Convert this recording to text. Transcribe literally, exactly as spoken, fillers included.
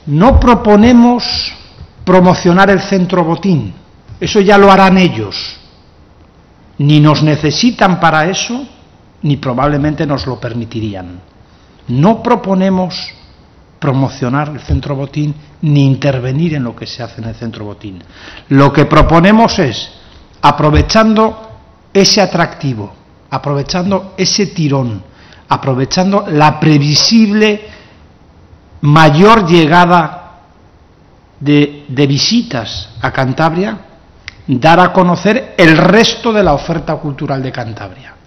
No proponemos promocionar el Centro Botín, eso ya lo harán ellos. Ni nos necesitan para eso, ni probablemente nos lo permitirían. No proponemos promocionar el Centro Botín ni intervenir en lo que se hace en el Centro Botín. Lo que proponemos es, aprovechando ese atractivo, aprovechando ese tirón, aprovechando la previsible mayor llegada de, de visitas a Cantabria, dar a conocer el resto de la oferta cultural de Cantabria.